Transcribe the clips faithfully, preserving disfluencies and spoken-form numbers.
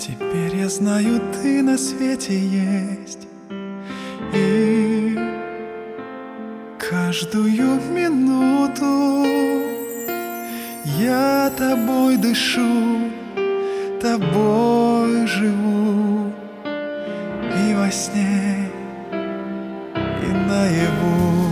Теперь я знаю, ты на свете есть, и каждую минуту я тобой дышу, тобой живу, и во сне, и наяву.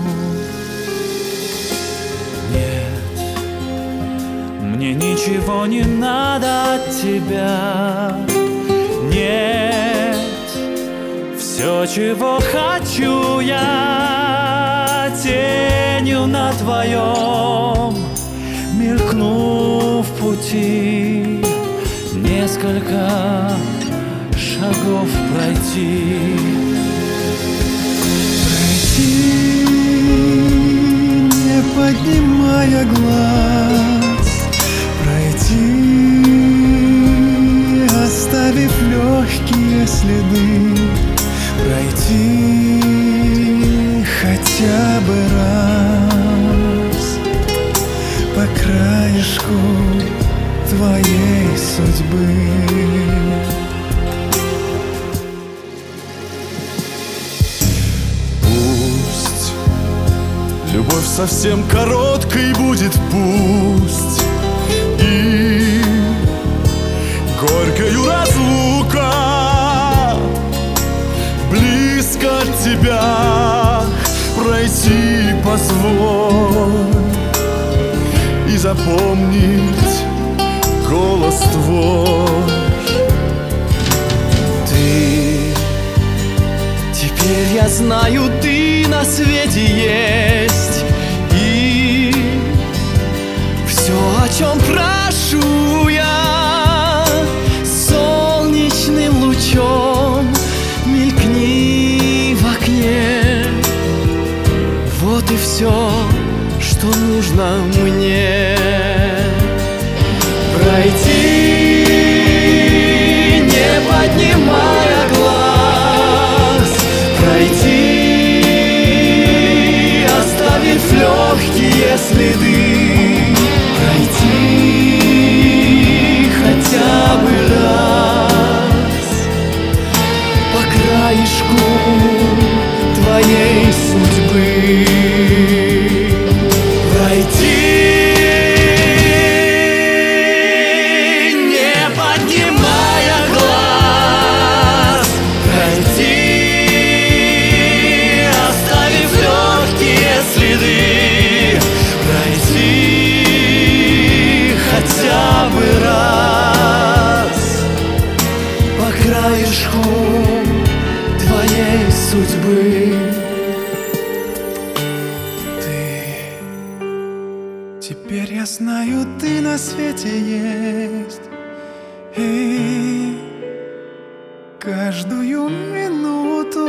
Нет, мне ничего не надо от тебя. Нет, все, чего хочу я, тенью на твоем мелькну в пути, несколько шагов пройти. Пройти, не поднимая глаз, пройти, оставив легкие следы, пройти хотя бы раз по краешку твоей судьбы. Пусть любовь совсем короткой будет, пусть и горькою разлука, близко от тебя пройти позволь и запомнить голос твой. Ты, теперь я знаю, ты на свете есть, и все, о чем прошу я, солнечным лучом мелькни в окне. Вот и все, что нужно мне. Пройти, не поднимая глаз, пройти, оставив легкие следы, пройти хотя бы раз по краешку твоей судьбы. Пройти, хотя бы раз по краешку твоей судьбы. Ты, теперь я знаю, ты на свете есть, и каждую минуту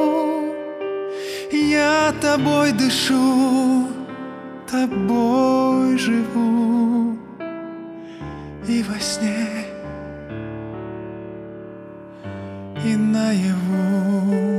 я тобой дышу, тобой живу, и во сне, и наяву.